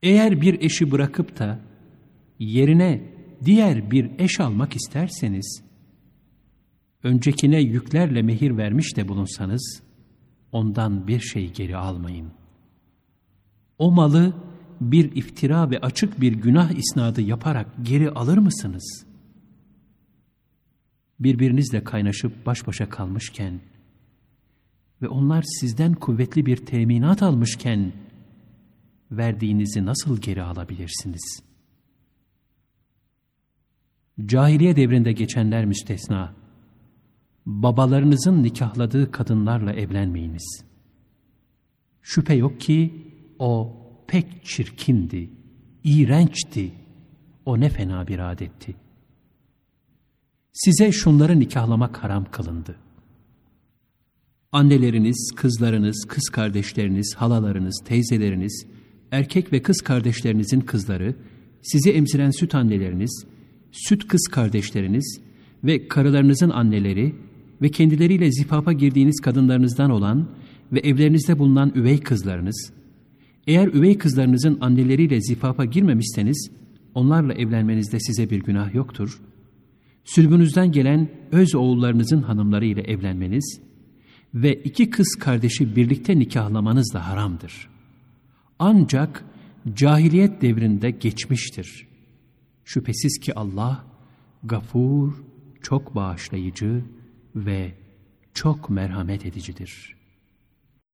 Eğer bir eşi bırakıp da yerine diğer bir eş almak isterseniz, öncekine yüklerle mehir vermiş de bulunsanız, ondan bir şey geri almayın. O malı bir iftira ve açık bir günah isnadı yaparak geri alır mısınız? Birbirinizle kaynaşıp baş başa kalmışken ve onlar sizden kuvvetli bir teminat almışken, verdiğinizi nasıl geri alabilirsiniz? Cahiliye devrinde geçenler müstesna, babalarınızın nikahladığı kadınlarla evlenmeyiniz. Şüphe yok ki o pek çirkindi, iğrençti, o ne fena bir adetti. Size şunları nikahlamak haram kılındı. Anneleriniz, kızlarınız, kız kardeşleriniz, halalarınız, teyzeleriniz, erkek ve kız kardeşlerinizin kızları, sizi emziren süt anneleriniz, süt kız kardeşleriniz ve karılarınızın anneleri ve kendileriyle zifafa girdiğiniz kadınlarınızdan olan ve evlerinizde bulunan üvey kızlarınız, eğer üvey kızlarınızın anneleriyle zifafa girmemişseniz, onlarla evlenmenizde size bir günah yoktur. Sülbünüzden gelen öz oğullarınızın hanımları ile evlenmeniz ve 2 kız kardeşi birlikte nikahlamanız da haramdır. Ancak cahiliyet devrinde geçmiştir. Şüphesiz ki Allah, Gafur, çok bağışlayıcı ve çok merhamet edicidir.